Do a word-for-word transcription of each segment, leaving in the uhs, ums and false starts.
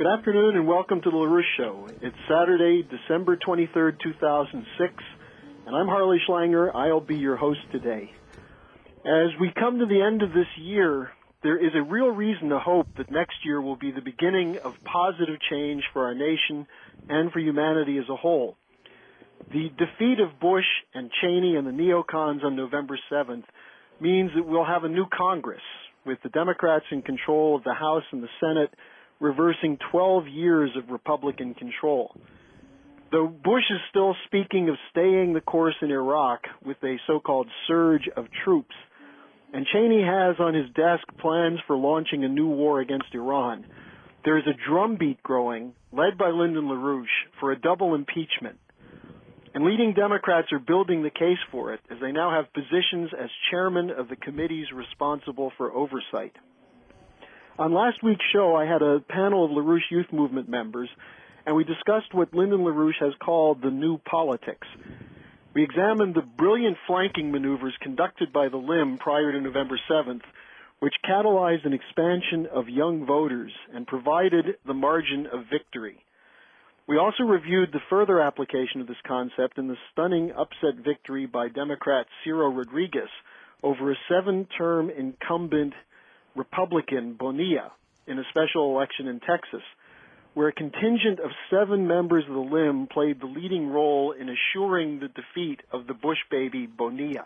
afternoon and welcome to the LaRouche Show. It's Saturday, December twenty-third, two thousand six, and I'm Harley Schlanger. I'll be your host today. As we come to the end of this year, there is a real reason to hope that next year will be the beginning of positive change for our nation and for humanity as a whole. The defeat of Bush and Cheney and the neocons on November seventh means that we'll have a new Congress, with the Democrats in control of the House and the Senate, reversing twelve years of Republican control. Though Bush is still speaking of staying the course in Iraq with a so-called surge of troops, and Cheney has on his desk plans for launching a new war against Iran, there is a drumbeat growing, led by Lyndon LaRouche, for a double impeachment. And leading Democrats are building the case for it, as they now have positions as chairman of the committees responsible for oversight. On last week's show, I had a panel of LaRouche Youth Movement members, and we discussed what Lyndon LaRouche has called the new politics. We examined the brilliant flanking maneuvers conducted by the Lim prior to November seventh, which catalyzed an expansion of young voters and provided the margin of victory. We also reviewed the further application of this concept in the stunning upset victory by Democrat Ciro Rodriguez over a seven-term incumbent Republican Bonilla in a special election in Texas, where a contingent of seven members of the Lim played the leading role in assuring the defeat of the Bush baby Bonilla.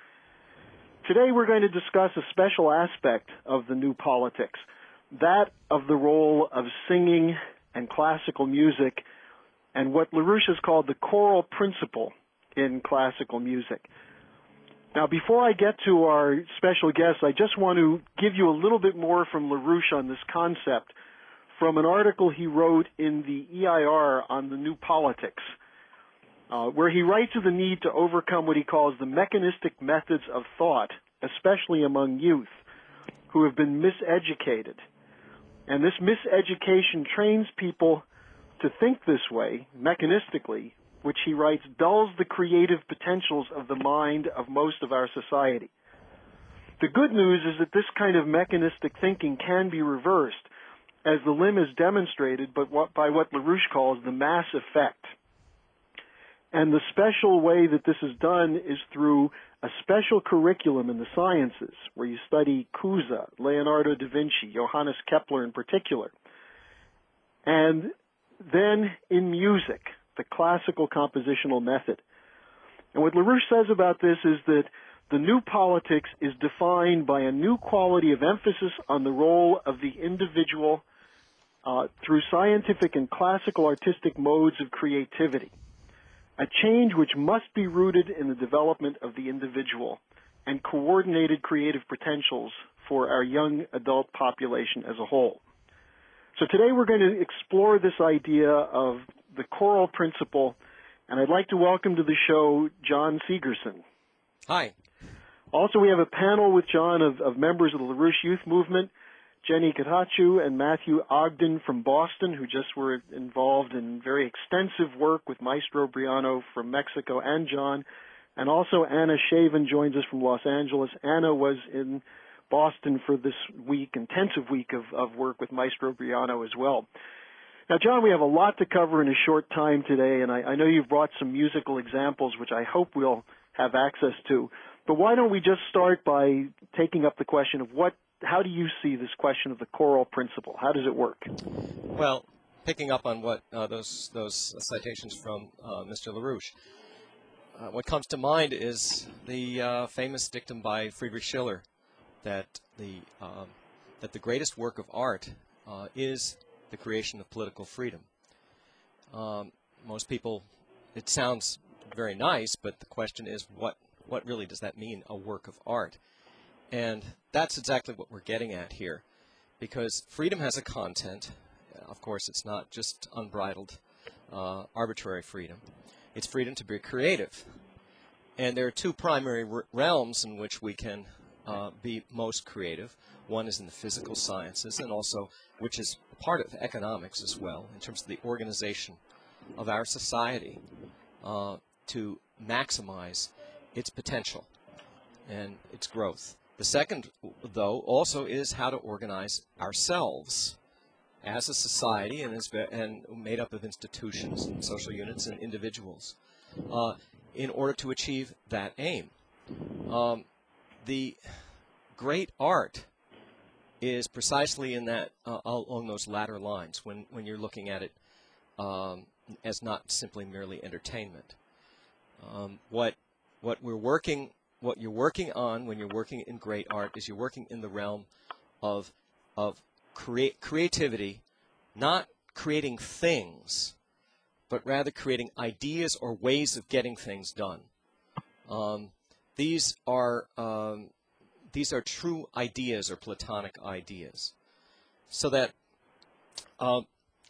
Today we're going to discuss a special aspect of the new politics, that of the role of singing and classical music, and what LaRouche has called the choral principle in classical music. Now, before I get to our special guests, I just want to give you a little bit more from LaRouche on this concept from an article he wrote in the E I R on the new politics, uh, where he writes of the need to overcome what he calls the mechanistic methods of thought, especially among youth, who have been miseducated. And this miseducation trains people to think this way, mechanistically, which he writes dulls the creative potentials of the mind of most of our society. The good news is that this kind of mechanistic thinking can be reversed, as the Lim is demonstrated but what, by what LaRouche calls the mass effect. And the special way that this is done is through a special curriculum in the sciences, where you study Cusa, Leonardo da Vinci, Johannes Kepler in particular. And then in music, the classical compositional method. And what LaRouche says about this is that the new politics is defined by a new quality of emphasis on the role of the individual uh, through scientific and classical artistic modes of creativity, a change which must be rooted in the development of the individual and coordinated creative potentials for our young adult population as a whole. So today we're going to explore this idea of the choral principle, and I'd like to welcome to the show John Segerson. Hi. Also, we have a panel with John of, of members of the LaRouche Youth Movement, Jenny Katachu and Matthew Ogden from Boston, who just were involved in very extensive work with Maestro Briano from Mexico, and John. And also Anna Shaven joins us from Los Angeles. Anna was in Boston for this week, intensive week of, of work with Maestro Briano as well. Now, John, we have a lot to cover in a short time today, and I, I know you've brought some musical examples, which I hope we'll have access to. But why don't we just start by taking up the question of what, how do you see this question of the choral principle? How does it work? Well, picking up on what uh, those those citations from uh, Mister LaRouche, uh, what comes to mind is the uh, famous dictum by Friedrich Schiller that the um, that the greatest work of art uh, is the creation of political freedom. Um, most people, it sounds very nice, but the question is, what what really does that mean, a work of art? And that's exactly what we're getting at here, because freedom has a content. Of course, it's not just unbridled, uh, arbitrary freedom. It's freedom to be creative. And there are two primary r realms in which we can uh, be most creative. One is in the physical sciences, and also, which is part of economics as well, in terms of the organization of our society uh, to maximize its potential and its growth. The second, though, also is how to organize ourselves as a society and, is, and made up of institutions and social units and individuals uh, in order to achieve that aim. Um, the great art is precisely in that uh, along those latter lines when, when you're looking at it um, as not simply merely entertainment. Um, what what we're working what you're working on when you're working in great art is you're working in the realm of of create creativity, not creating things, but rather creating ideas or ways of getting things done. Um, these are um, these are true ideas or Platonic ideas, so that um,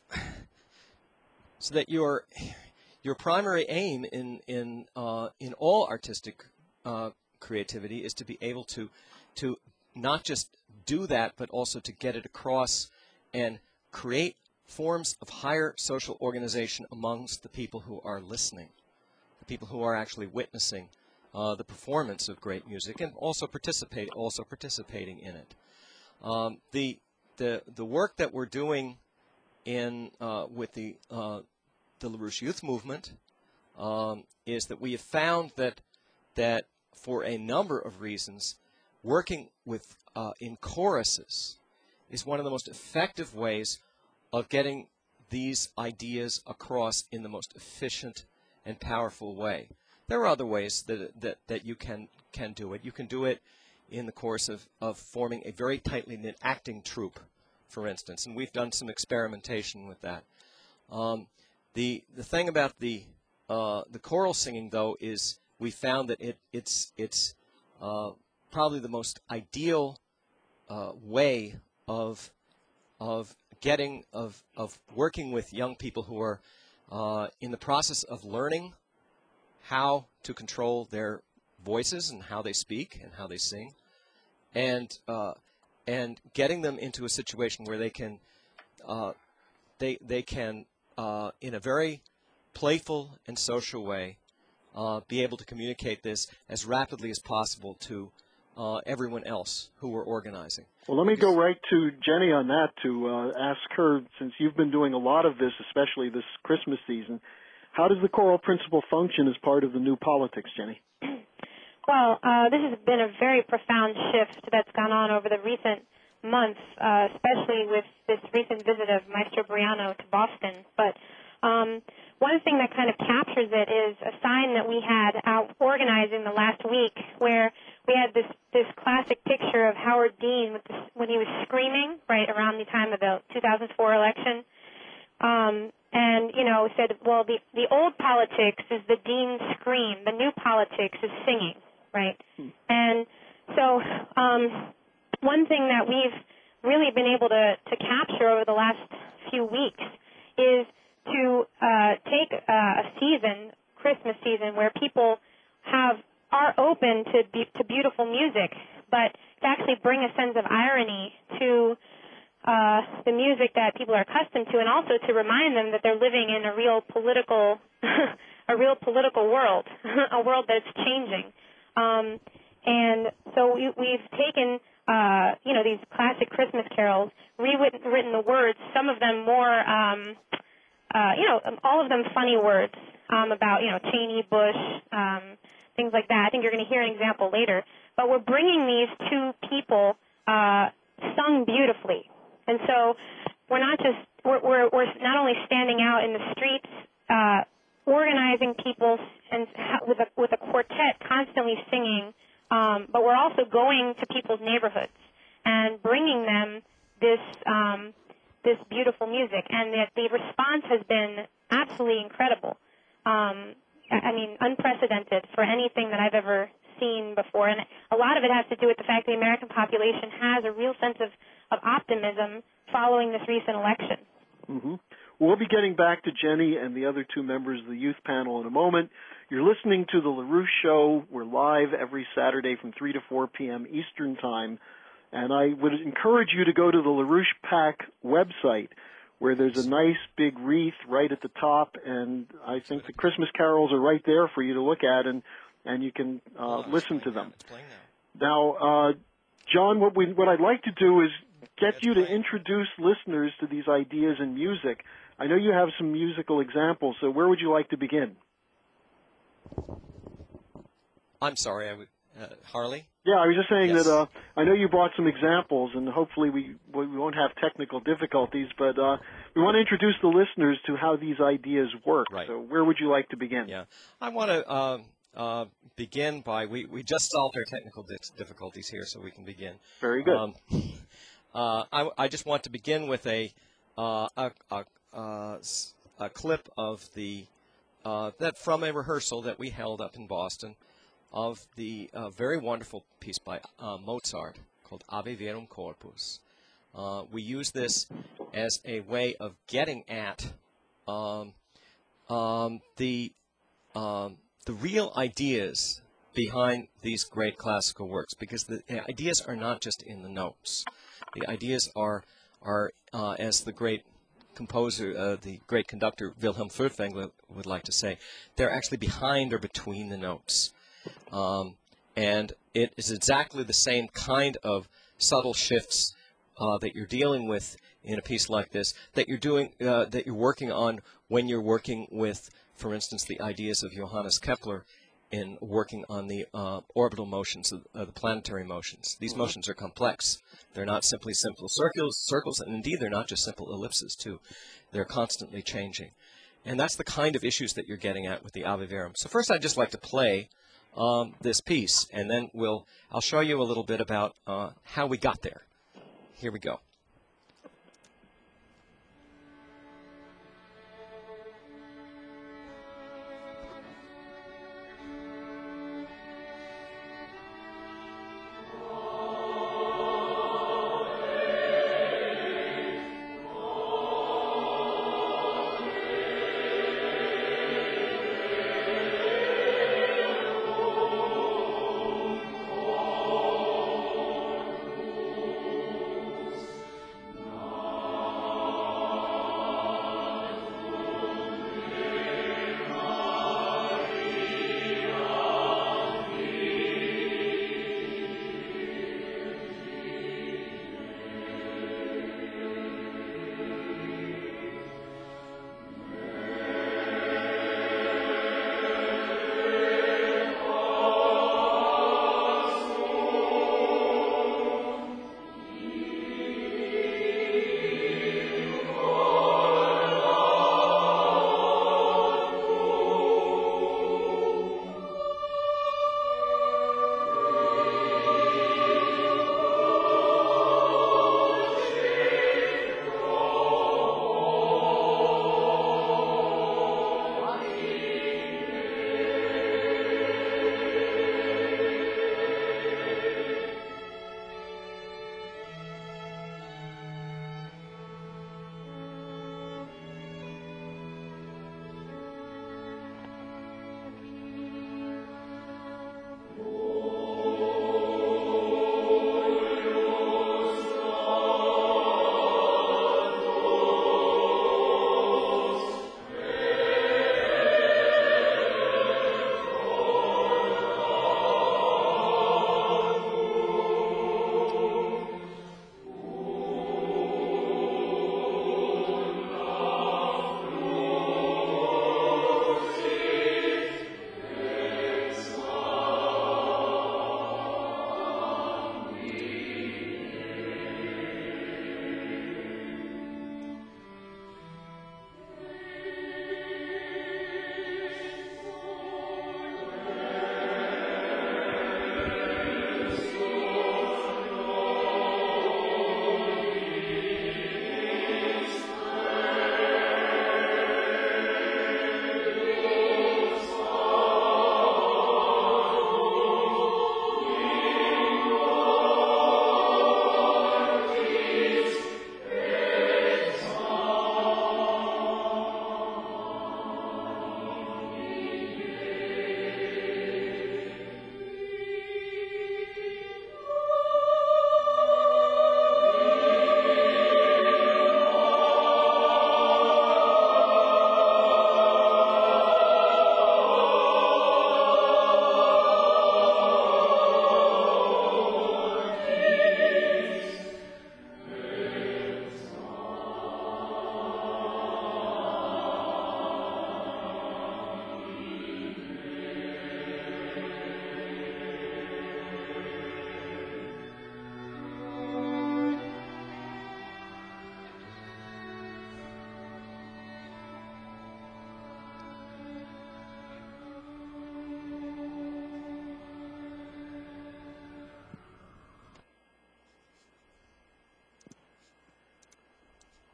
so that your your primary aim in in uh, in all artistic uh, creativity is to be able to to not just do that, but also to get it across and create forms of higher social organization amongst the people who are listening, the people who are actually witnessing uh, the performance of great music and also participate also participating in it. Um, the the the work that we're doing in uh, with the uh, the LaRouche Youth Movement um, is that we have found that that for a number of reasons, working with uh, in choruses is one of the most effective ways of getting these ideas across in the most efficient and powerful way. There are other ways that that, that you can can do it. You can do it in the course of, of forming a very tightly knit acting troupe, for instance, and we've done some experimentation with that. Um, the the thing about the uh, the choral singing, though, is we found that it it's it's uh, probably the most ideal uh, way of of getting of of working with young people who are uh, in the process of learning how to control their voices and how they speak and how they sing, and uh, and getting them into a situation where they can uh, they they can uh, in a very playful and social way uh, be able to communicate this as rapidly as possible to uh, everyone else who we're organizing. Well, let me go right to Jenny on that to uh, ask her, since you've been doing a lot of this, especially this Christmas season, how does the choral principle function as part of the new politics, Jenny? Well, uh, this has been a very profound shift that's gone on over the recent months, uh, especially with this recent visit of Maestro Briano to Boston. But um, one thing that kind of captures it is a sign that we had out organizing the last week, where we had this, this classic picture of Howard Dean with this, when he was screaming right around the time of the two thousand four election. Um, and, you know, said, well, the, the old politics is the Dean scream. The new politics is singing, right? Hmm. And so um, one thing that we've really been able to, to capture over the last few weeks is to uh, take uh, a season, Christmas season, where people have are open to be, to beautiful music, but to actually bring a sense of irony to uh, the music that people are accustomed to, and also to remind them that they're living in a real political, a real political world, a world that's changing. Um, and so we, we've taken, uh, you know, these classic Christmas carols, rewritten written the words, some of them more, um, uh, you know, all of them funny words um, about, you know, Cheney, Bush, um, things like that. I think you're going to hear an example later. But we're bringing these two people uh, sung beautifully. And so we're not just, we're, we're, we're not only standing out in the streets, uh, organizing people and with a, with a quartet constantly singing, um, but we're also going to people's neighborhoods and bringing them this um, this beautiful music. And the, the response has been absolutely incredible. Um, I mean, unprecedented for anything that I've ever seen before. And a lot of it has to do with the fact the American population has a real sense of, of optimism following this recent election. Mm-hmm. We'll be getting back to Jenny and the other two members of the youth panel in a moment. You're listening to The LaRouche Show. We're live every Saturday from three to four p.m. Eastern Time. And I would encourage you to go to the LaRouche PAC website, where there's a nice big wreath right at the top, and I think the Christmas carols are right there for you to look at, and, and you can uh, listen to them. Now, uh, John, what, we, what I'd like to do is get That's you to right. introduce listeners to these ideas in music. I know you have some musical examples, so where would you like to begin? I'm sorry, I would, uh, Harley? Yeah, I was just saying Yes. that uh, I know you brought some examples, and hopefully we we won't have technical difficulties, but uh, we want to introduce the listeners to how these ideas work. Right. So where would you like to begin? Yeah. I want to uh, uh, begin by, we, we just solved our technical di- difficulties here, so we can begin. Very good. Um, uh, I, I just want to begin with a, uh, a, a, uh, s- a clip of the, uh, that from a rehearsal that we held up in Boston of the uh, very wonderful piece by uh, Mozart called Ave Verum Corpus. Uh, we use this as a way of getting at um, um, the um, the real ideas behind these great classical works, because the, the ideas are not just in the notes. The ideas are are uh, as the great composer, uh, the great conductor Wilhelm Furtwängler would like to say, they're actually behind or between the notes. Um, and it is exactly the same kind of subtle shifts uh, that you're dealing with in a piece like this that you're doing, uh, that you're working on when you're working with, for instance, the ideas of Johannes Kepler in working on the uh, orbital motions, of, uh, the planetary motions. These Mm-hmm. motions are complex. They're not simply simple circles, circles, and indeed they're not just simple ellipses too. They're constantly changing. And that's the kind of issues that you're getting at with the Ave Verum. So first I'd just like to play Um, this piece, and then we'll I'll show you a little bit about uh, how we got there. Here we go.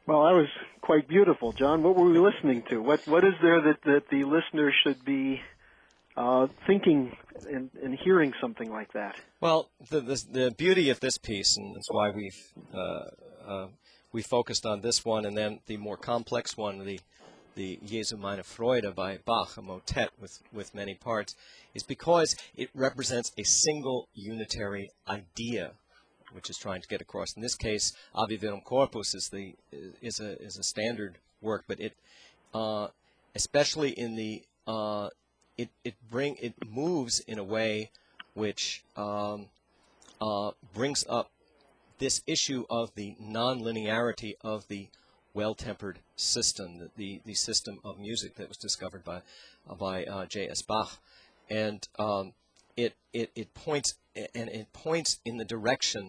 Well, that was quite beautiful, John. What were we listening to? What What is there that, that the listener should be uh, thinking and, and hearing something like that? Well, the, the the beauty of this piece, and that's why we've uh, uh, we focused on this one, and then the more complex one, the the Jesu meine Freude by Bach, a motet with with many parts, is because it represents a single unitary idea, which is trying to get across. In this case, Ave Verum Corpus is the is a is a standard work, but it, uh, especially in the uh, it it bring it moves in a way which um, uh, brings up this issue of the nonlinearity of the well-tempered system, the, the the system of music that was discovered by uh, by uh, J S Bach, and um, it it it points and it points in the direction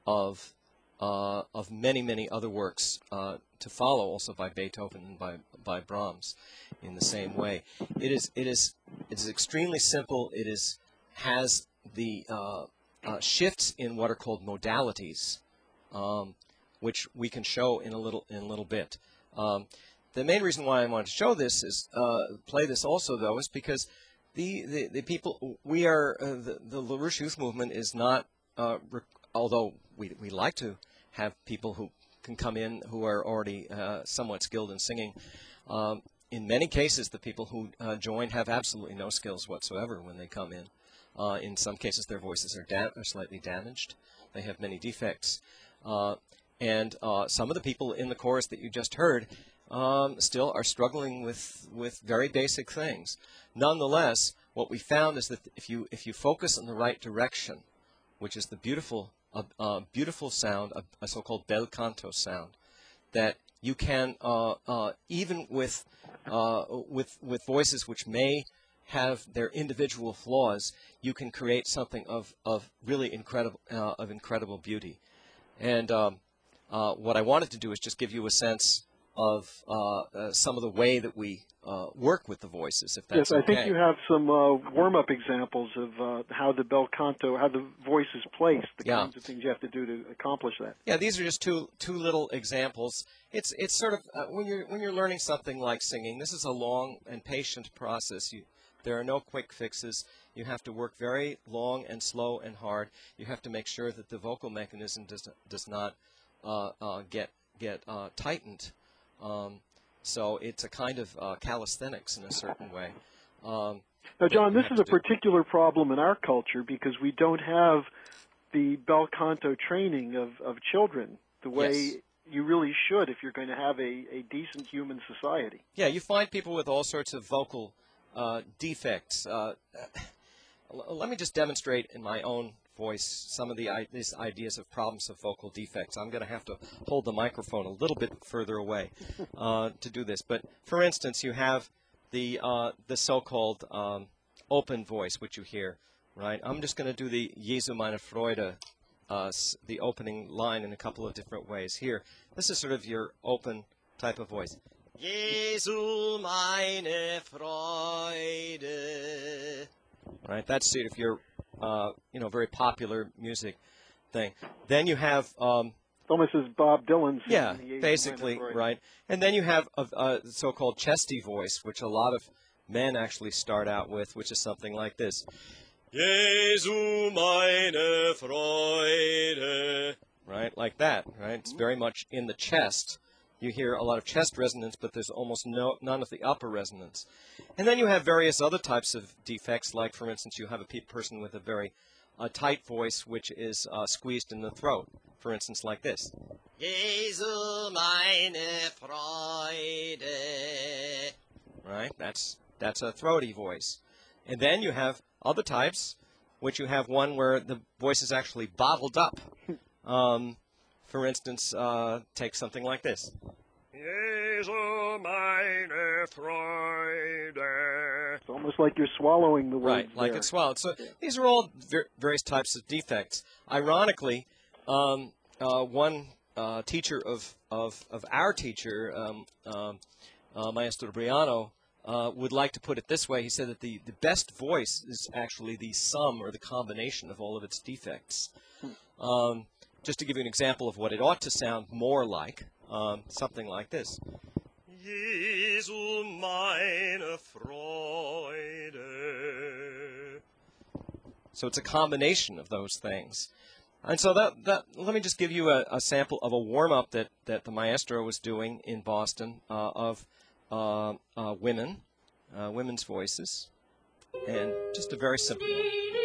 of uh, of many many other works uh, to follow, also by Beethoven and by by Brahms, in the same way. It is it is it is extremely simple. It is has the uh, uh, shifts in what are called modalities, um, which we can show in a little in a little bit. Um, the main reason why I wanted to show this is uh, play this also though is because the the, the people we are uh, the the LaRouche Youth Movement is not uh, although we we like to have people who can come in who are already uh, somewhat skilled in singing. Um, in many cases, the people who uh, join have absolutely no skills whatsoever when they come in. Uh, in some cases, their voices are, da are slightly damaged. They have many defects. Uh, and uh, some of the people in the chorus that you just heard um, still are struggling with, with very basic things. Nonetheless, what we found is that if you, if you focus in the right direction, which is the beautiful, uh, uh, beautiful sound, a, a so-called bel canto sound, that you can, uh, uh, even with, uh, with, with voices which may have their individual flaws, you can create something of, of really incredible, uh, of incredible beauty. And um, uh, what I wanted to do is just give you a sense of uh, uh, some of the way that we uh, work with the voices, if that's okay. Yes, I okay. think you have some uh, warm-up examples of uh, how the bel canto, how the voice is placed, the yeah. kinds of things you have to do to accomplish that. Yeah, these are just two two little examples. It's it's sort of uh, when you're when you're learning something like singing, this is a long and patient process. You there are no quick fixes. You have to work very long and slow and hard. You have to make sure that the vocal mechanism does does not uh, uh, get get uh, tightened. Um, so it's a kind of uh, calisthenics in a certain way. Um, now, John, this is a do. particular problem in our culture because we don't have the bel canto training of, of children the way yes. you really should if you're going to have a, a decent human society. Yeah, you find people with all sorts of vocal uh, defects. Uh, let me just demonstrate in my own voice some of the these ideas of problems of vocal defects. I'm going to have to hold the microphone a little bit further away uh, to do this. But for instance, you have the uh, the so-called um, open voice, which you hear, right? I'm just going to do the Jesu meine Freude, uh, the opening line, in a couple of different ways. Here, this is sort of your open type of voice. Jesu meine Freude. Right, that's sort of your, uh, you know, very popular music thing. Then you have, um, almost as Bob Dylan. Yeah, basically, right. And then you have a, a so-called chesty voice, which a lot of men actually start out with, which is something like this: Jesu meine Freude. Right, like that. Right, it's very much in the chest. You hear a lot of chest resonance, but there's almost no, none of the upper resonance. And then you have various other types of defects, like, for instance, you have a pe person with a very uh, tight voice, which is uh, squeezed in the throat. For instance, like this. Jesu meine Freude. Right? That's, that's a throaty voice. And then you have other types, which you have one where the voice is actually bottled up. Um, For instance, uh, take something like this. Jesu meine Freude. It's almost like you're swallowing the words. Right, like there. it's swallowed. So these are all ver various types of defects. Ironically, um, uh, one uh, teacher of, of, of our teacher, um, um, uh, Maestro Briano, uh, would like to put it this way. He said that the, the best voice is actually the sum or the combination of all of its defects. Um, Just to give you an example of what it ought to sound more like, um, something like this. Jesu meine Freude. So it's a combination of those things. And so that, that let me just give you a, a sample of a warm-up that, that the maestro was doing in Boston uh, of uh, uh, women, uh, women's voices, and just a very simple one.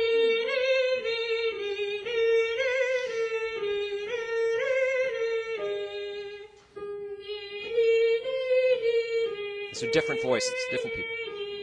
These are different voices, different people.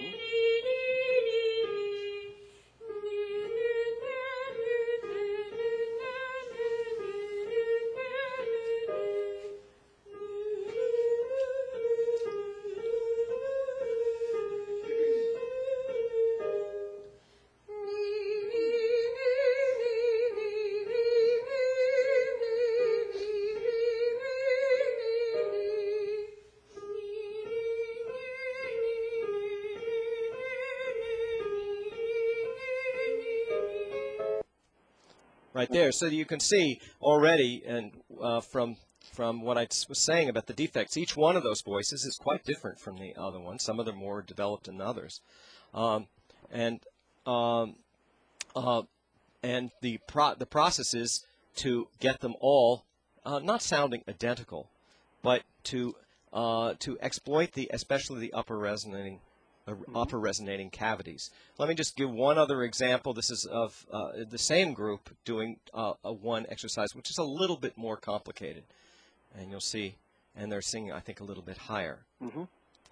Right there, so that you can see already, and uh, from from what I was saying about the defects, each one of those voices is quite different from the other one. Some of them are more developed than others, um, and um, uh, and the pro the process is to get them all uh, not sounding identical, but to uh, to exploit the especially the upper resonating. Mm-hmm. upper resonating cavities. Let me just give one other example. This is of uh, the same group doing uh, a one exercise, which is a little bit more complicated. And you'll see, and they're singing, I think, a little bit higher. Mm-hmm.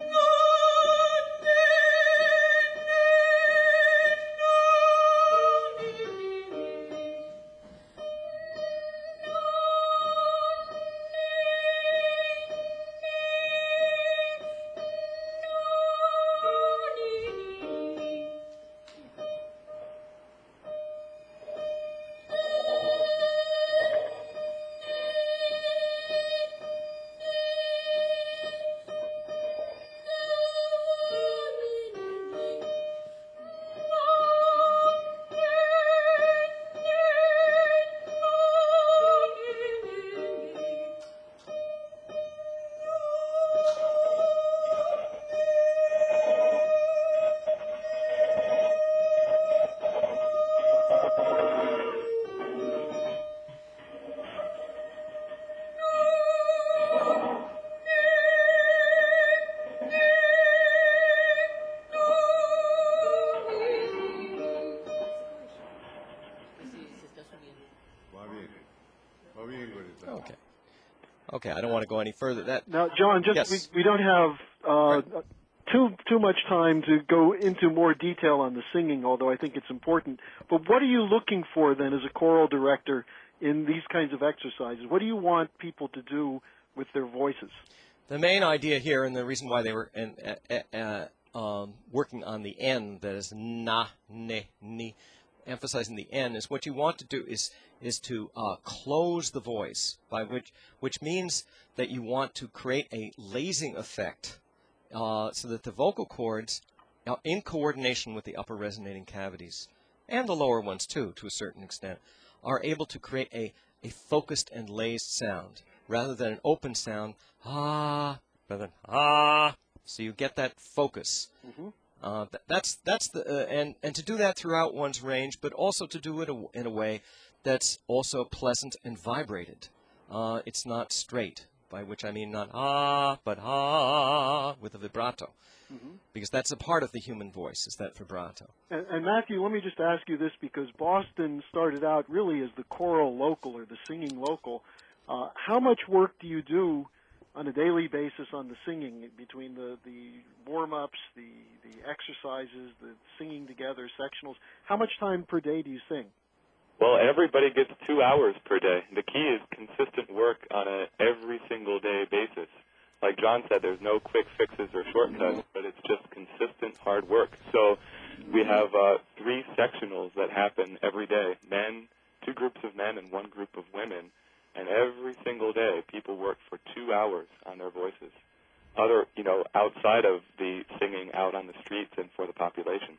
Okay. Okay, I don't want to go any further. That now, John, just yes. we, we don't have uh, right. too too much time to go into more detail on the singing, although I think it's important. But what are you looking for then as a choral director in these kinds of exercises? What do you want people to do with their voices? The main idea here, and the reason why they were in, uh, uh, um, working on the N, that is na, ne, ni, emphasizing the N, is what you want to do is is to uh, close the voice, by which which means that you want to create a lasing effect, uh, so that the vocal cords, uh, in coordination with the upper resonating cavities and the lower ones too, to a certain extent, are able to create a a focused and lased sound rather than an open sound, ah, rather than ah. So you get that focus. Mm-hmm. Uh, th that's that's the uh, and and to do that throughout one's range, but also to do it a, in a way that's also pleasant and vibrated. Uh, it's not straight, by which I mean not ah, but ah with a vibrato, mm-hmm. because that's a part of the human voice, is that vibrato. And, and Matthew, let me just ask you this, because Boston started out really as the choral local or the singing local. Uh, how much work do you do on a daily basis on the singing, between the, the warm-ups, the, the exercises, the singing together, sectionals? How much time per day do you sing? Well, everybody gets two hours per day. The key is consistent work on a every single day basis. Like John said, there's no quick fixes or shortcuts, but it's just consistent hard work. So we have uh, three sectionals that happen every day, men, two groups of men and one group of women. And every single day, people work for two hours on their voices, other, you know, outside of the singing out on the streets and for the population.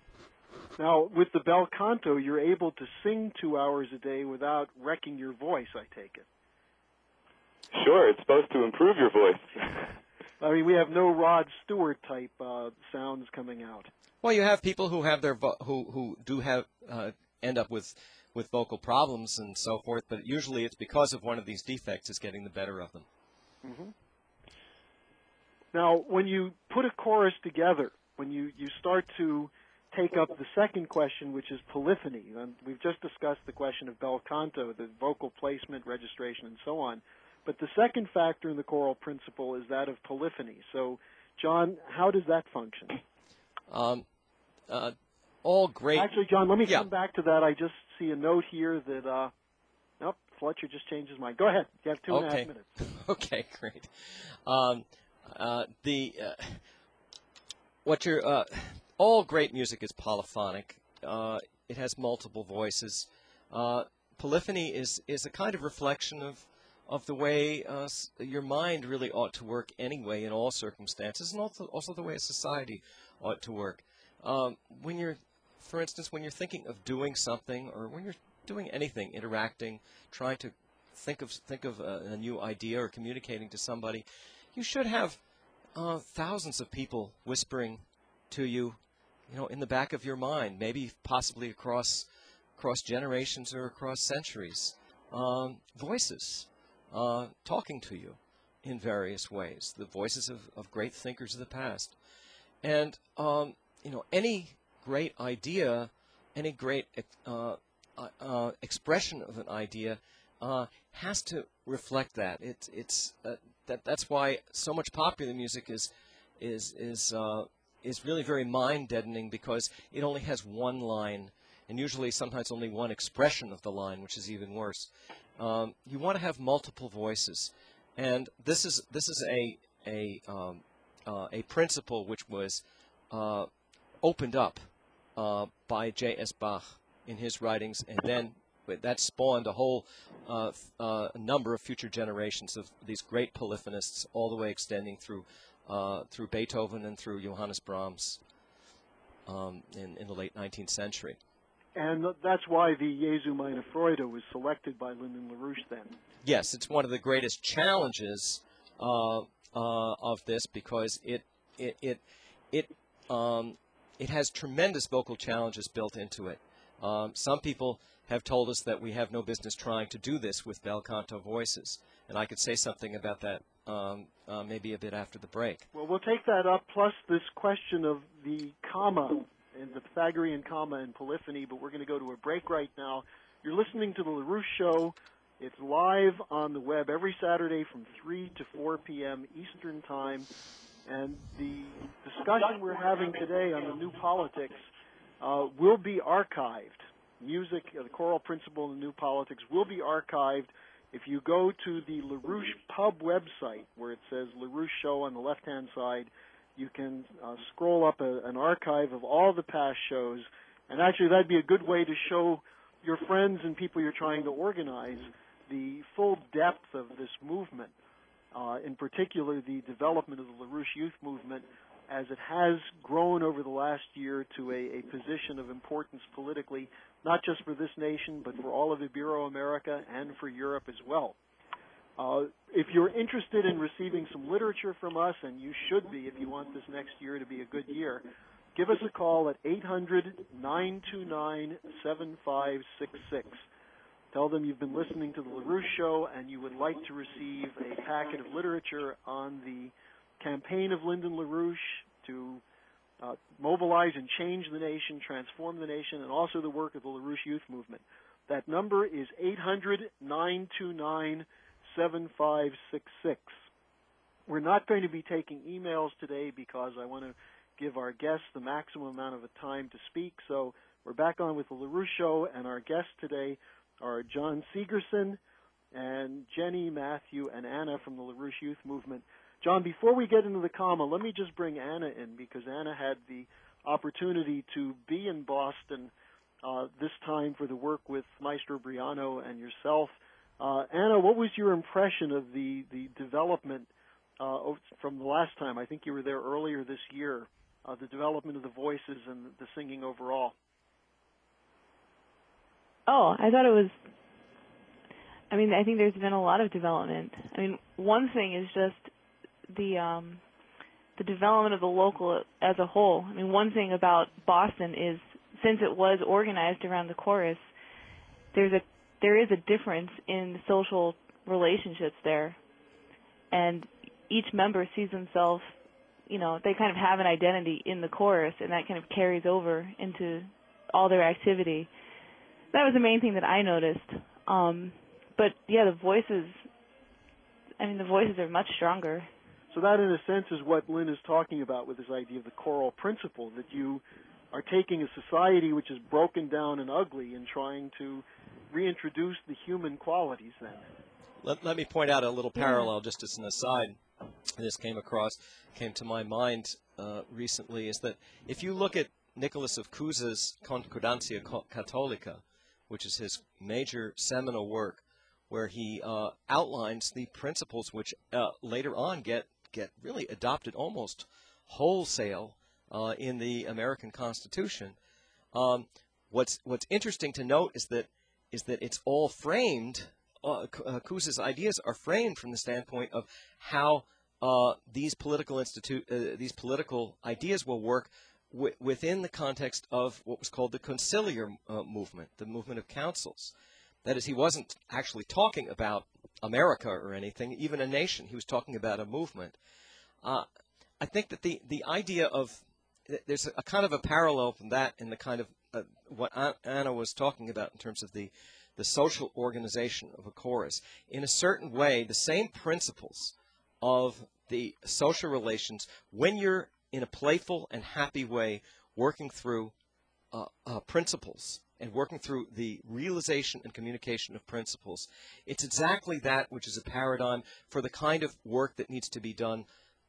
Now, with the bel canto, you're able to sing two hours a day without wrecking your voice, I take it. Sure, it's supposed to improve your voice. I mean, we have no Rod Stewart type uh, sounds coming out. Well, you have people who have their vo- who who do have uh, end up with with vocal problems and so forth, but usually it's because of one of these defects is getting the better of them. Mm-hmm. Now, when you put a chorus together, when you, you start to take up the second question, which is polyphony, and we've just discussed the question of bel canto, the vocal placement, registration, and so on, but the second factor in the choral principle is that of polyphony. So, John, how does that function? Um, uh, all great. Actually, John, let me yeah. come back to that. I just see a note here that, uh, nope, Fletcher just changed his mind. Go ahead. You have two okay. and a half minutes. Okay, great. Um, uh, the uh, what you're uh, all great music is polyphonic. Uh, it has multiple voices. Uh, polyphony is is a kind of reflection of of the way uh, your mind really ought to work anyway in all circumstances, and also also the way a society ought to work. Um, when you're, for instance, when you're thinking of doing something, or when you're doing anything, interacting, trying to think of think of a, a new idea or communicating to somebody, you should have uh, thousands of people whispering to you, you know, in the back of your mind, maybe possibly across across generations or across centuries, um, voices uh, talking to you in various ways, the voices of, of great thinkers of the past. And, um, you know, any great idea, any great uh, uh, expression of an idea uh, has to reflect that. It, it's uh, that that's why so much popular music is is is uh, is really very mind deadening, because it only has one line, and usually sometimes only one expression of the line, which is even worse. Um, you want to have multiple voices, and this is this is a a um, uh, a principle which was uh, opened up uh, by J S Bach in his writings, and then that spawned a whole uh, uh, number of future generations of these great polyphonists, all the way extending through uh, through Beethoven and through Johannes Brahms um, in, in the late nineteenth century. And that's why the Jesu meine Freude was selected by Lyndon LaRouche then. Yes, it's one of the greatest challenges uh, uh, of this, because it it it it um, it has tremendous vocal challenges built into it. Um, some people have told us that we have no business trying to do this with bel canto voices, and I could say something about that um, uh, maybe a bit after the break. Well, we'll take that up, plus this question of the comma and the Pythagorean comma and polyphony, but we're going to go to a break right now. You're listening to The LaRouche Show. It's live on the web every Saturday from three to four p.m. Eastern Time, and the discussion we're having today on the new politics uh, will be archived. Music, uh, the choral principle in the new politics will be archived. If you go to the LaRouche Pub website, where it says LaRouche Show on the left-hand side, you can uh, scroll up a, an archive of all the past shows, and actually that'd be a good way to show your friends and people you're trying to organize the full depth of this movement, uh, in particular the development of the LaRouche Youth Movement, as it has grown over the last year to a, a position of importance politically, not just for this nation, but for all of Ibero-America and for Europe as well. Uh, if you're interested in receiving some literature from us, and you should be if you want this next year to be a good year, give us a call at eight hundred, nine two nine, seven five six six. Tell them you've been listening to the LaRouche Show and you would like to receive a packet of literature on the campaign of Lyndon LaRouche to uh, mobilize and change the nation, transform the nation, and also the work of the LaRouche Youth Movement. That number is eight hundred, nine two nine, seven five six six. We're not going to be taking emails today because I want to give our guests the maximum amount of time to speak. So we're back on with the LaRouche Show, and our guests today are John Segerson and Jenny, Matthew, and Anna from the LaRouche Youth Movement. John, before we get into the comma, let me just bring Anna in, because Anna had the opportunity to be in Boston uh, this time for the work with Maestro Briano and yourself. Uh, Anna, what was your impression of the, the development uh, from the last time? I think you were there earlier this year, uh, the development of the voices and the singing overall. Oh, I thought it was I mean, I think there's been a lot of development. I mean, one thing is just the um, the development of the local as a whole. I mean, one thing about Boston is, since it was organized around the chorus, there's a there is a difference in social relationships there, and each member sees themselves, you know, they kind of have an identity in the chorus, and that kind of carries over into all their activity. That was the main thing that I noticed. Um, but yeah, the voices, I mean, the voices are much stronger. So that, in a sense, is what Lynn is talking about with this idea of the choral principle, that you are taking a society which is broken down and ugly and trying to reintroduce the human qualities then. Let, let me point out a little parallel, just as an aside. This came across, came to my mind uh, recently, is that if you look at Nicholas of Cusa's Concordancia Cattolica, which is his major seminal work, where he uh, outlines the principles which uh, later on get, get really adopted almost wholesale uh, in the American Constitution. Um, what's, what's interesting to note is that, is that it's all framed, uh, Cusa's ideas are framed from the standpoint of how uh, these political institute, uh, these political ideas will work w within the context of what was called the conciliar uh, movement, the movement of councils. That is, he wasn't actually talking about America or anything, even a nation. He was talking about a movement. Uh, I think that the, the idea of, there's a, a kind of a parallel from that in the kind of uh, what Anna was talking about in terms of the, the social organization of a chorus. In a certain way, the same principles of the social relations, when you're in a playful and happy way working through uh, uh, principles and working through the realization and communication of principles, it's exactly that which is a paradigm for the kind of work that needs to be done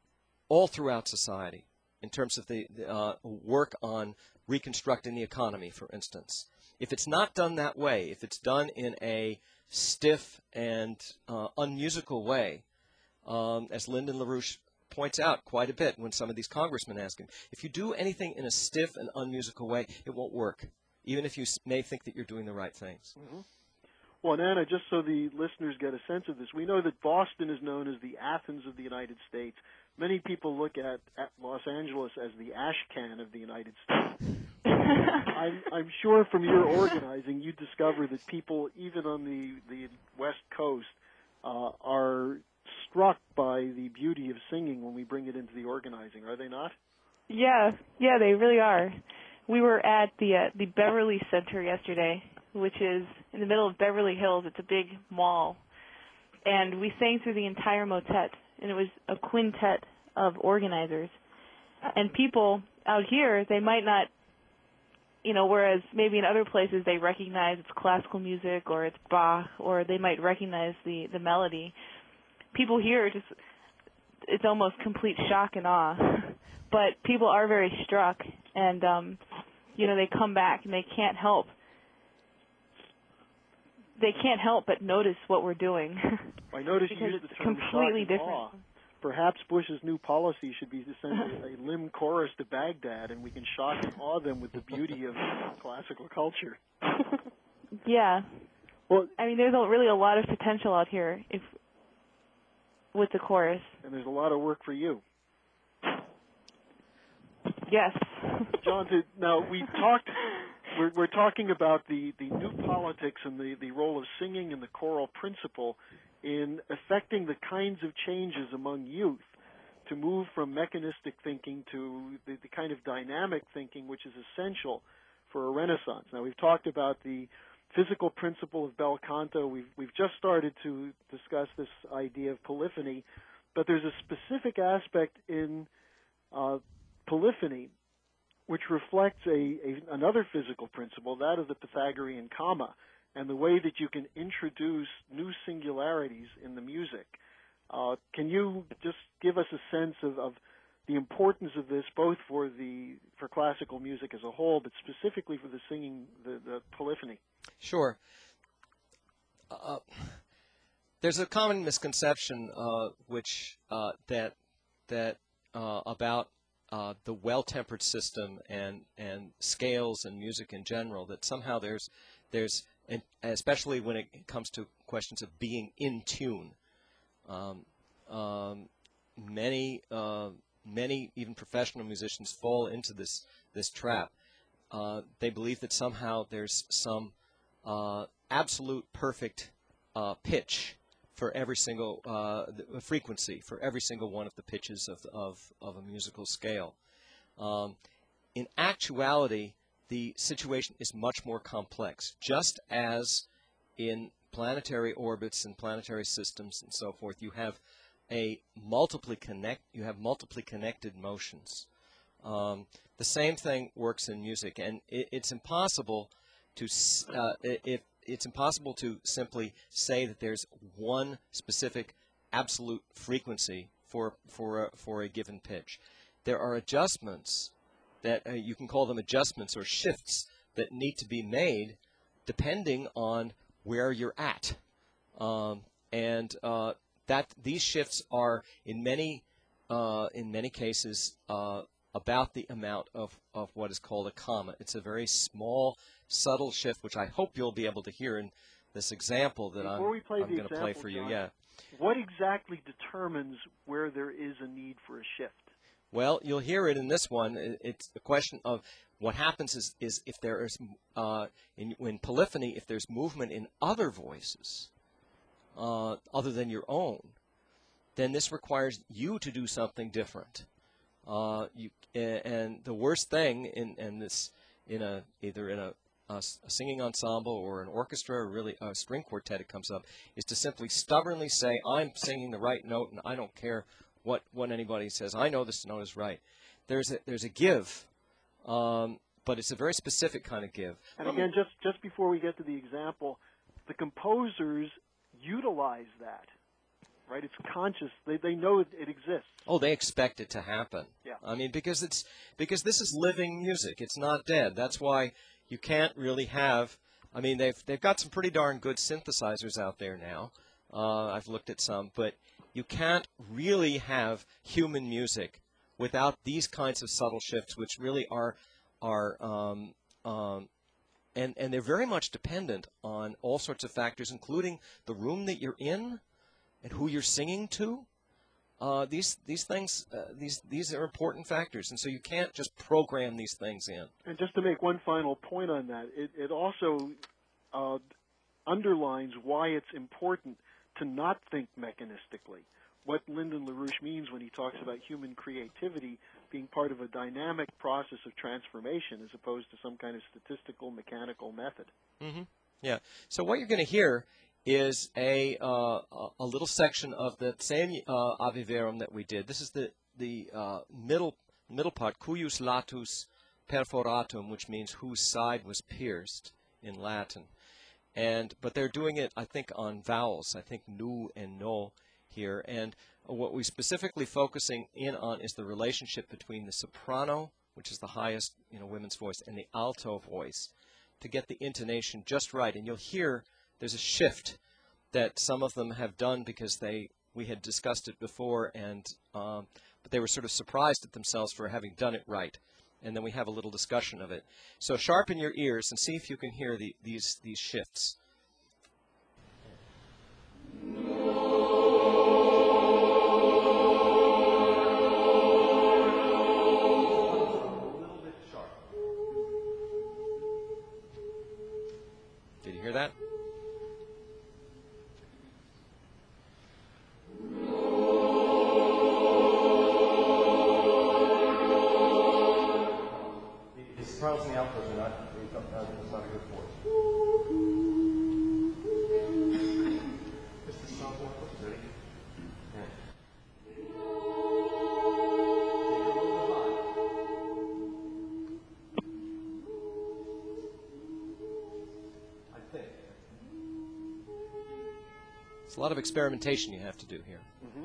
all throughout society in terms of the, the uh, work on reconstructing the economy, for instance. If it's not done that way, if it's done in a stiff and uh, unmusical way, um, as Lyndon LaRouche points out quite a bit when some of these congressmen ask him, if you do anything in a stiff and unmusical way, it won't work, even if you may think that you're doing the right things. Mm-hmm. Well, and Anna, just so the listeners get a sense of this, we know that Boston is known as the Athens of the United States. Many people look at, at Los Angeles as the Ashcan of the United States. I'm, I'm sure from your organizing, you discover that people, even on the, the West Coast, uh, are struck by the beauty of singing when we bring it into the organizing, are they not? Yeah, yeah, they really are. We were at the uh, the Beverly Center yesterday, which is in the middle of Beverly Hills. It's a big mall. And we sang through the entire motet, and it was a quintet of organizers. And people out here, they might not, you know, whereas maybe in other places they recognize it's classical music or it's Bach, or they might recognize the, the melody. People here, just it's almost complete shock and awe. But people are very struck, and, um, you know, they come back and they can't help. They can't help but notice what we're doing. I notice you use the term completely shock and different. awe. Perhaps Bush's new policy should be to send a, a limb chorus to Baghdad, and we can shock and awe them with the beauty of classical culture. Yeah. Well, I mean, there's a, really a lot of potential out here if with the chorus. And there's a lot of work for you. Yes. John, to, now we talked. We're, we're talking about the, the new politics and the, the role of singing and the choral principle in affecting the kinds of changes among youth to move from mechanistic thinking to the, the kind of dynamic thinking which is essential for a renaissance. Now, we've talked about the physical principle of bel canto. We've, we've just started to discuss this idea of polyphony, but there's a specific aspect in uh, polyphony which reflects a, a, another physical principle, that of the Pythagorean comma, and the way that you can introduce new singularities in the music. Uh, can you just give us a sense of, of the importance of this, both for the for classical music as a whole, but specifically for the singing, the, the polyphony? Sure. Uh, there's a common misconception, uh, which uh, that that uh, about uh, the well-tempered system and and scales and music in general, that somehow there's there's and especially when it comes to questions of being in tune. Um, um, many, uh, many even professional musicians fall into this this trap. Uh, they believe that somehow there's some uh, absolute perfect uh, pitch for every single uh, frequency for every single one of the pitches of of, of a musical scale. Um, in actuality, the situation is much more complex. Just as in planetary orbits and planetary systems and so forth, you have a multiply connect you have multiply connected motions. Um, the same thing works in music, and it, it's impossible to uh, it, it's impossible to simply say that there's one specific absolute frequency for for a, for a given pitch. There are adjustments that uh, you can call them adjustments or shifts that need to be made depending on where you're at, um, and uh, that these shifts are in many uh, in many cases uh, about the amount of, of what is called a comma. It's a very small, subtle shift, which I hope you'll be able to hear in this example that Before I'm, we play I'm the going to play for you. John, Yeah. What exactly determines where there is a need for a shift? Well, you'll hear it in this one. It's the question of what happens is, is if there is, uh, in, in polyphony, if there's movement in other voices uh, other than your own, then this requires you to do something different. Uh, you and the worst thing in, in this, in a either in a, a, a singing ensemble or an orchestra or really a string quartet, it comes up, is to simply stubbornly say, I'm singing the right note and I don't care what, what anybody says. I know this note is right. There's a, there's a give, um, but it's a very specific kind of give. And again, just, just before we get to the example, the composers utilize that, right? It's conscious. They, they know it, it exists. Oh, they expect it to happen. Yeah. I mean, because it's because this is living music. It's not dead. That's why you can't really have. I mean, they've they've got some pretty darn good synthesizers out there now. Uh, I've looked at some, but you can't really have human music without these kinds of subtle shifts, which really are are um, um, and and they're very much dependent on all sorts of factors, including the room that you're in and who you're singing to. Uh, these these things uh, these these are important factors, and so you can't just program these things in. And just to make one final point on that, it, it also uh, underlines why it's important to not think mechanistically. What Lyndon LaRouche means when he talks about human creativity being part of a dynamic process of transformation as opposed to some kind of statistical, mechanical method. Mm-hmm. Yeah. So what you're going to hear is a uh, a little section of the same uh, Ave Verum that we did. This is the the uh, middle middle part, cuius latus perforatum, which means whose side was pierced in Latin. And but they're doing it, I think, on vowels. I think nu and no here. And what we're specifically focusing in on is the relationship between the soprano, which is the highest, you know, women's voice, and the alto voice, to get the intonation just right. And you'll hear there's a shift that some of them have done because they we had discussed it before, and um, but they were sort of surprised at themselves for having done it right. And then we have a little discussion of it. So sharpen your ears and see if you can hear the, these these shifts. Did you hear that? Sopranos and the altos are not, it's not a good force. This is the alto, ready? Yeah. I think. It's a lot of experimentation you have to do here. Mm-hmm.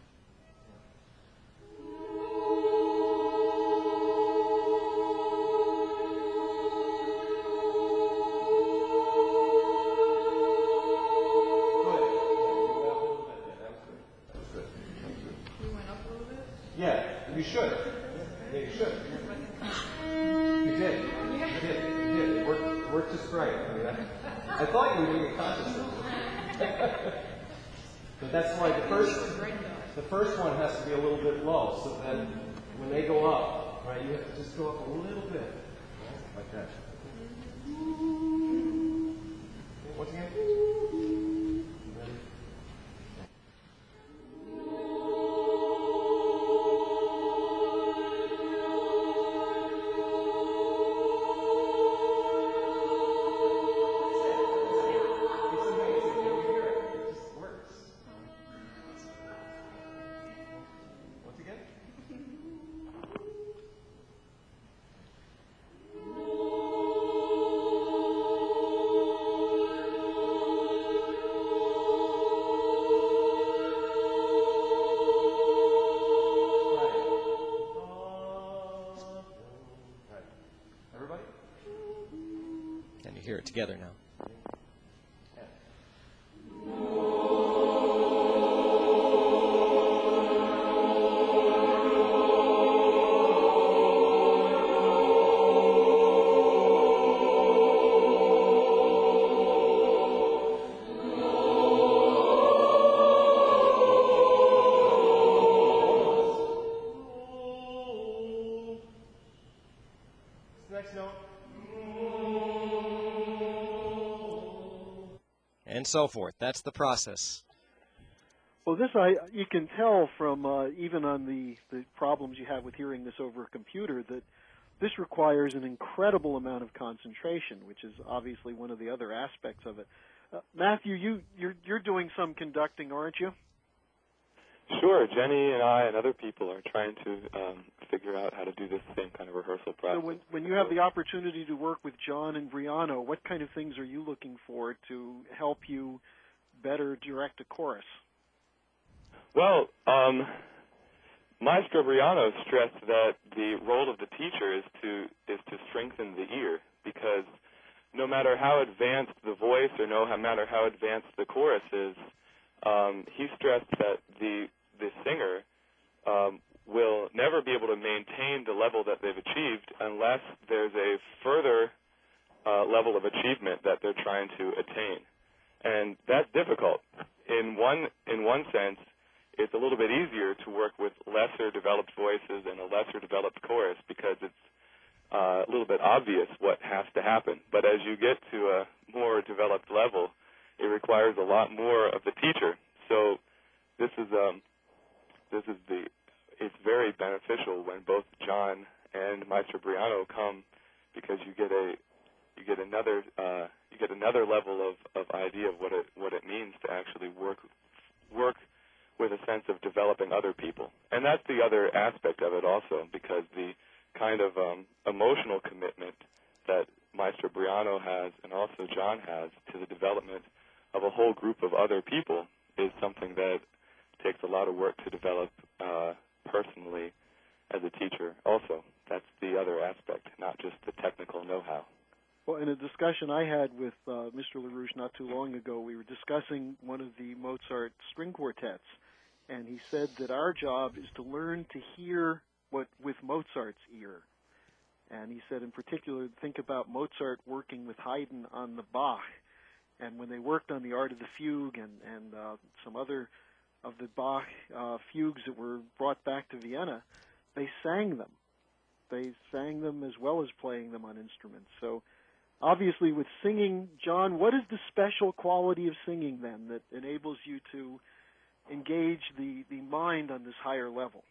Yeah, you should. Yeah, you should. You did. You did. You did. It worked, it worked just right. I mean, I, I thought you were doing it consciously. But that's why the first, the first one has to be a little bit low, so that when they go up, right, you have to just go up a little bit, right? Like that. Once again. Hear it together now. Next note. And so forth. That's the process. Well, this I you can tell from uh, even on the, the problems you have with hearing this over a computer that this requires an incredible amount of concentration, which is obviously one of the other aspects of it. Uh, Matthew, you you're you're doing some conducting, aren't you? Sure. Jenny and I and other people are trying to um, figure out how to do this same kind of rehearsal process. So when when you have the opportunity to work with John and Briano, what kind of things are you looking for to help you better direct a chorus? Well, um, Maestro Briano stressed that the role of the teacher is to is to strengthen the ear, because no matter how advanced the voice or no matter how advanced the chorus is, um, he stressed that the the singer um, will never be able to maintain the level that they've achieved unless there's a further uh, level of achievement that they're trying to attain, and that's difficult. In one in one sense, it's a little bit easier to work with lesser developed voices and a lesser developed chorus because it's uh, a little bit obvious what has to happen. But as you get to a more developed level, it requires a lot more of the teacher. So this is um, this is the it's very beneficial when both John and Maestro Briano come, because you get a you get another uh, you get another level of, of idea of what it what it means to actually work work with a sense of developing other people. And that's the other aspect of it also, because the kind of um, emotional commitment that Maestro Briano has and also John has to the development of a whole group of other people is something that takes a lot of work to develop uh, personally as a teacher also. That's the other aspect, not just the technical know-how. Well, in a discussion I had with uh, Mister LaRouche not too long ago, we were discussing one of the Mozart string quartets, and he said that our job is to learn to hear what with Mozart's ear. And he said in particular, think about Mozart working with Haydn on the Bach, and when they worked on the Art of the Fugue and, and uh, some other of the Bach uh, fugues that were brought back to Vienna, they sang them. They sang them as well as playing them on instruments. So obviously with singing, John, what is the special quality of singing then that enables you to engage the, the mind on this higher level?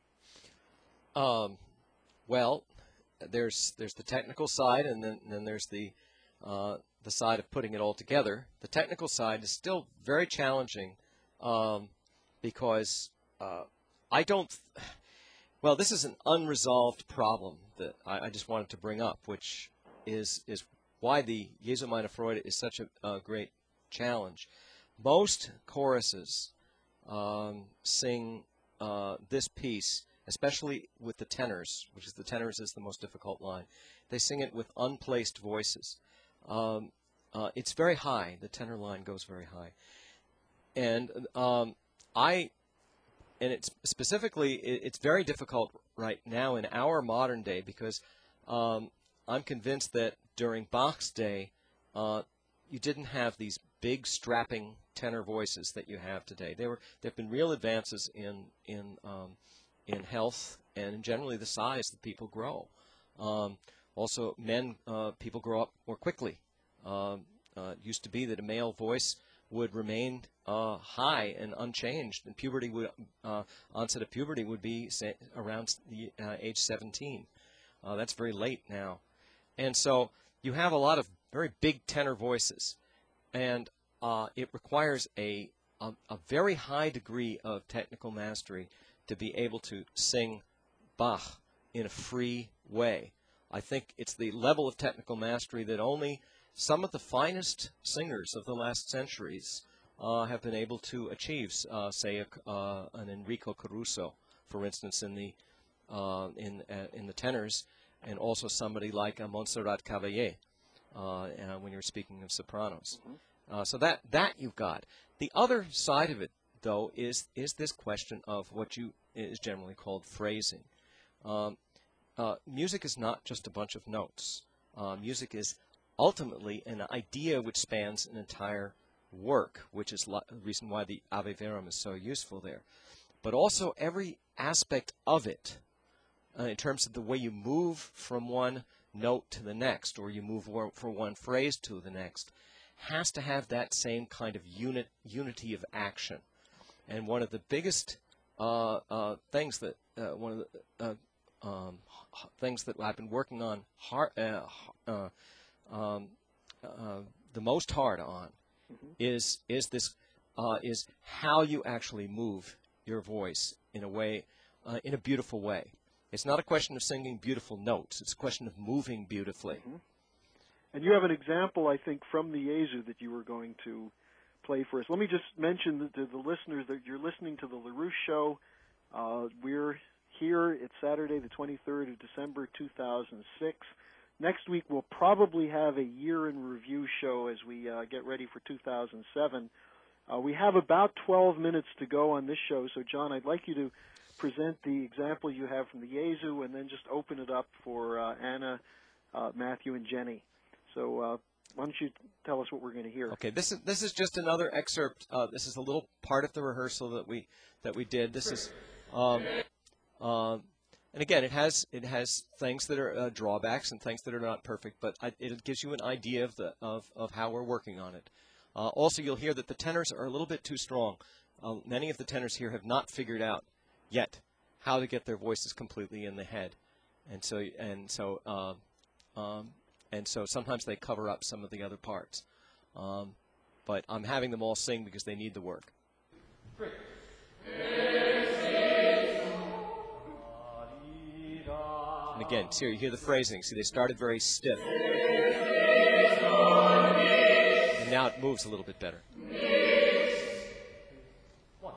Um, well, there's there's the technical side, and then, and then there's the uh, the side of putting it all together. The technical side is still very challenging um, because uh, I don't. Well, this is an unresolved problem that I, I just wanted to bring up, which is is why the Jesu meine Freude is such a, a great challenge. Most choruses um, sing uh, this piece, especially with the tenors, which is the tenors is the most difficult line. They sing it with unplaced voices. Um, uh, it's very high. The tenor line goes very high. And um, I, and it's specifically, it, it's very difficult right now in our modern day because um, I'm convinced that during Bach's day, uh, you didn't have these big strapping tenor voices that you have today. There were there have been real advances in in um, in health and in generally the size that people grow. Um, also, men uh, people grow up more quickly. Um, uh, it used to be that a male voice would remain uh, high and unchanged, and puberty would uh, onset of puberty would be say, around the uh, age seventeen. Uh, that's very late now, and so you have a lot of very big tenor voices, and uh, it requires a, a a very high degree of technical mastery to be able to sing Bach in a free way. I think it's the level of technical mastery that only some of the finest singers of the last centuries uh, have been able to achieve. Uh, say a, uh, an Enrico Caruso, for instance, in the uh, in uh, in the tenors, and also somebody like uh, Montserrat Caballé uh, uh, when you're speaking of sopranos. Mm-hmm. uh, so that that you've got. The other side of it, though, is is this question of what you is generally called phrasing. Um, uh, music is not just a bunch of notes. Uh, music is ultimately an idea which spans an entire work, which is the reason why the Ave Verum is so useful there. But also every aspect of it, uh, in terms of the way you move from one note to the next, or you move from one phrase to the next, has to have that same kind of unit, unity of action. And one of the biggest uh, uh, things that, uh, one of the uh, um, things that I've been working on hard, uh, uh, um, uh, the most hard on mm-hmm. is is this uh, is how you actually move your voice in a way, uh, in a beautiful way. It's not a question of singing beautiful notes. It's a question of moving beautifully. Mm-hmm. And you have an example, I think, from the Jesu that you were going to play for us. Let me just mention to the listeners that you're listening to the LaRouche Show. Uh, we're here. It's Saturday, the twenty-third of December, two thousand six. Next week, we'll probably have a year-in-review show as we uh, get ready for two thousand seven. Uh, we have about twelve minutes to go on this show, so, John, I'd like you to present the example you have from the Jesu and then just open it up for uh, Anna, uh, Matthew, and Jenny. So uh, why don't you tell us what we're going to hear? Okay, this is this is just another excerpt. Uh, this is a little part of the rehearsal that we that we did. This is, um, uh, and again, it has it has things that are uh, drawbacks and things that are not perfect, but I, it gives you an idea of the of of how we're working on it. Uh, also, you'll hear that the tenors are a little bit too strong. Uh, many of the tenors here have not figured out yet how to get their voices completely in the head, and so and so. Uh, um, And so sometimes they cover up some of the other parts. Um, but I'm having them all sing because they need the work. Great. And again, see, you hear the phrasing. See, they started very stiff. And now it moves a little bit better. One.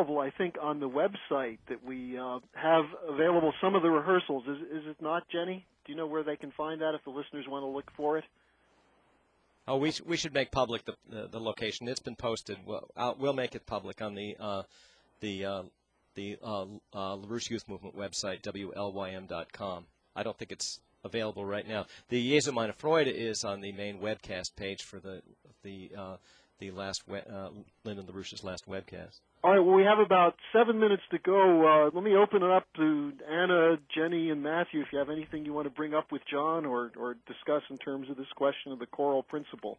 available, I think, on the website that we uh, have available some of the rehearsals. Is, is it not, Jenny? Do you know where they can find that if the listeners want to look for it? Oh, we, sh- we should make public the, the, the location. It's been posted. We'll, I'll, we'll make it public on the uh, the uh, the uh, uh, LaRouche Youth Movement website, W L Y M dot com. I don't think it's available right now. The Jesu meine Freude is on the main webcast page for the the uh, the last we- uh, Lyndon LaRouche's last webcast. All right, well, we have about seven minutes to go. Uh, let me open it up to Anna, Jenny, and Matthew if you have anything you want to bring up with John or, or discuss in terms of this question of the choral principle.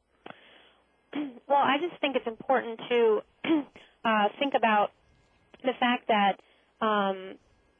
Well, I just think it's important to uh, think about the fact that um,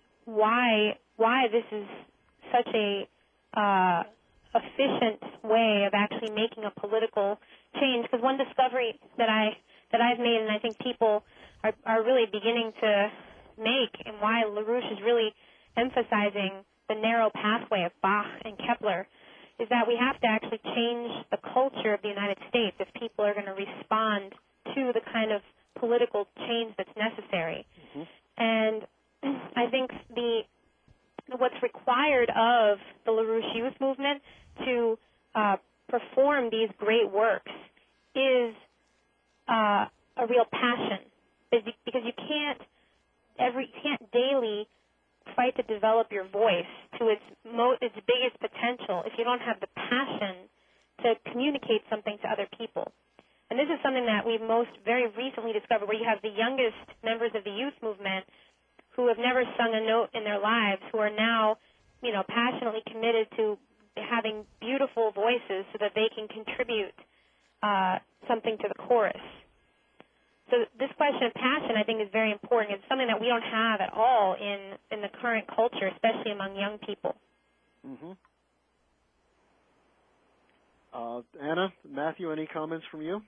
why why this is such a uh, efficient way of actually making a political change. Because one discovery that I that I've made, and I think people are, are really beginning to make, and why LaRouche is really emphasizing the narrow pathway of Bach and Kepler, is that we have to actually change the culture of the United States if people are going to respond to the kind of political change that's necessary. Mm-hmm. And I think the what's required of the LaRouche Youth Movement to uh, perform these great works is uh, a real passion, because you can't every you can't daily fight to develop your voice to its mo- its biggest potential if you don't have the passion to communicate something to other people. And this is something that we've most very recently discovered, where you have the youngest members of the youth movement who have never sung a note in their lives, who are now, you know, passionately committed to having beautiful voices so that they can contribute uh, something to the chorus. So this question of passion, I think, is very important. It's something that we don't have at all in, in the current culture, especially among young people. Mm-hmm. Uh, Anna, Matthew, any comments from you?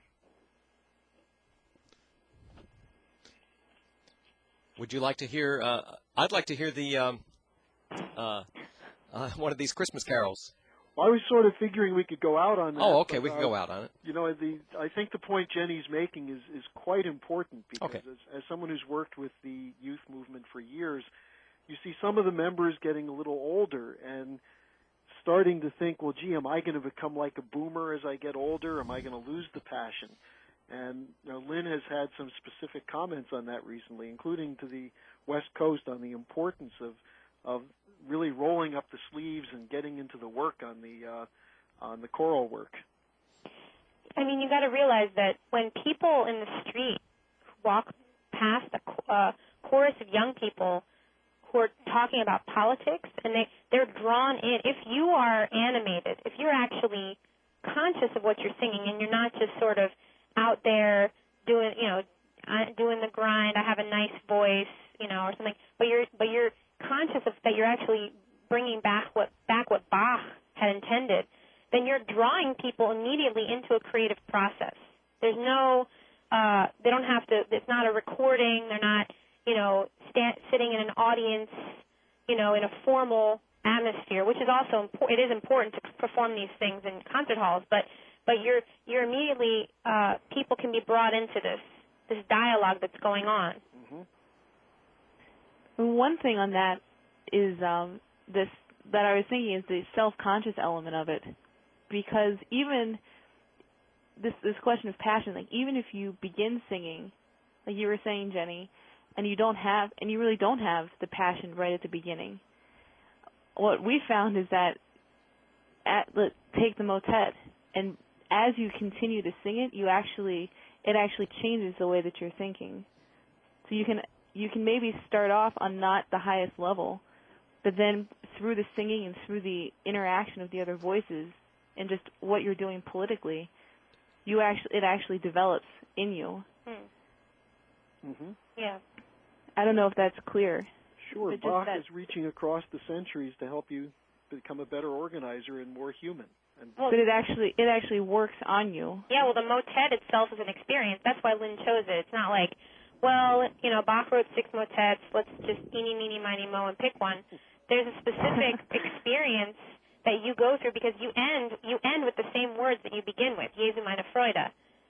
Would you like to hear? Uh, I'd like to hear the um, uh, uh, one of these Christmas carols. Well, I was sort of figuring we could go out on that. Oh, okay, but, we can uh, go out on it. You know, the I think the point Jenny's making is, is quite important, because Okay. as, as someone who's worked with the youth movement for years, you see some of the members getting a little older and starting to think, well, gee, am I going to become like a boomer as I get older? Am I going to lose the passion? And you know, Lynn has had some specific comments on that recently, including to the West Coast, on the importance of of really rolling up the sleeves and getting into the work on the uh, on the choral work. I mean, you got to realize that when people in the street walk past a uh, chorus of young people who are talking about politics, and they they're drawn in. If you are animated, if you're actually conscious of what you're singing, and you're not just sort of out there doing, you know, doing the grind, I have a nice voice, you know, or something, but you're but you're conscious of that you're actually bringing back what back what Bach had intended, then you're drawing people immediately into a creative process. There's no, uh, they don't have to, it's not a recording, they're not, you know, stand, sitting in an audience, you know, in a formal atmosphere, which is also important. It is important to perform these things in concert halls, but but you're you're immediately, uh, people can be brought into this this dialogue that's going on. Mm-hmm. One thing on that is um, this that I was thinking is the self-conscious element of it, because even this this question of passion, like even if you begin singing, like you were saying, Jenny, and you don't have and you really don't have the passion right at the beginning, what we found is that at let take the motet, and as you continue to sing it, you actually it actually changes the way that you're thinking. So you can you can maybe start off on not the highest level, but then through the singing and through the interaction of the other voices and just what you're doing politically, you actually it actually develops in you. Hmm. Mm-hmm. Yeah. I don't know if that's clear. Sure, But just Bach that- is reaching across the centuries to help you become a better organizer and more human. And Well, But it actually it actually works on you. yeah, well, the motet itself is an experience. That's why Lynn chose it. It's not like, well, you know, Bach wrote six motets, let's just eeny, meeny, miny, mo, and pick one. There's a specific experience that you go through, because you end you end with the same words that you begin with, Jesu meine Freude.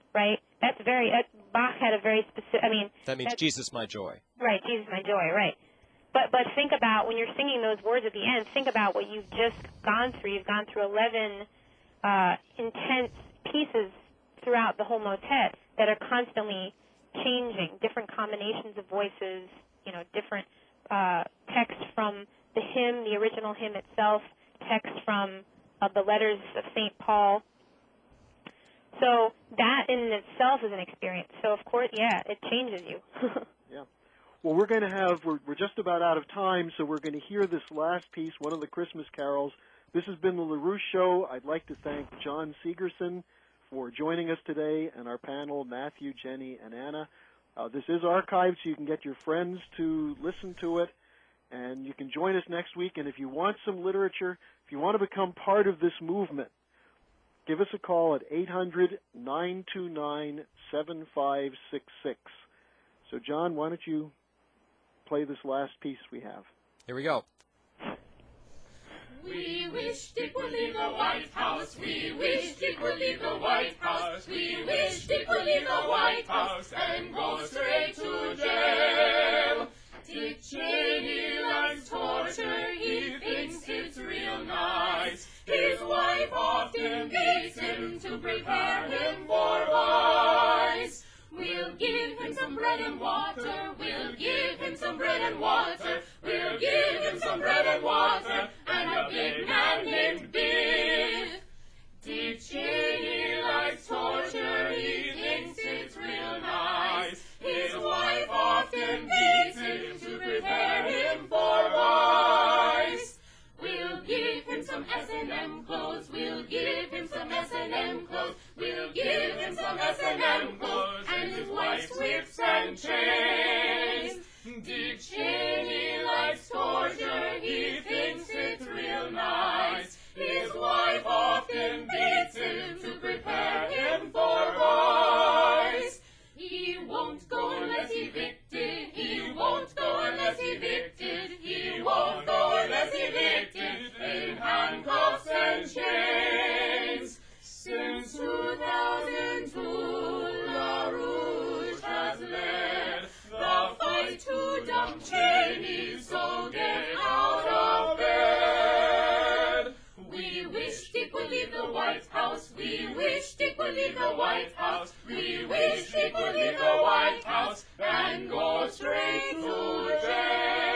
right? That's very, that, Bach had a very specific, I mean. That means Jesus, my joy. Right, Jesus, my joy, right. But but think about, when you're singing those words at the end, think about what you've just gone through. You've gone through eleven uh, intense pieces throughout the whole motet that are constantly changing, different combinations of voices, you know, different uh, text from the hymn, the original hymn itself, text from uh, the letters of Saint Paul. So that in itself is an experience. So, of course, yeah, it changes you. Yeah. Well, we're going to have, we're, we're just about out of time, so we're going to hear this last piece, one of the Christmas carols. This has been the LaRouche Show. I'd like to thank John Segerson for joining us today and our panel, Matthew, Jenny, and Anna. Uh, this is archived, so you can get your friends to listen to it, and you can join us next week. And if you want some literature, if you want to become part of this movement, give us a call at eight hundred, nine two nine, seven five six six. So, John, why don't you play this last piece we have? Here we go. We wish Dick would leave the White House. We wish Dick would leave the White House. We wish Dick would leave the White House and go straight to jail. Dick Cheney likes torture. He thinks it's real nice. His wife often beats him to prepare him for vice. We'll give him some bread and water. We'll give him some bread and water. We'll give him some bread and water and a big man named Biff. Dick Cheney likes torture. He thinks it's real nice. His wife often beats him to prepare him for vice. We'll give him some S and M clothes. We'll give him some S and M clothes. We'll give him some S and M clothes and his wife's whips and chains. Dick Cheney likes torture. He thinks it's real nice. His wife often beats him to prepare him for vice. He won't go unless evicted. He won't go unless evicted. He won't go unless evicted in handcuffs and chains. Since two thousand two, LaRouche has led the fight to dump Cheney, so get out of bed. We wish Dick would leave the White House. We wish Dick would leave the White House. We wish Dick would leave the White House and go straight to jail.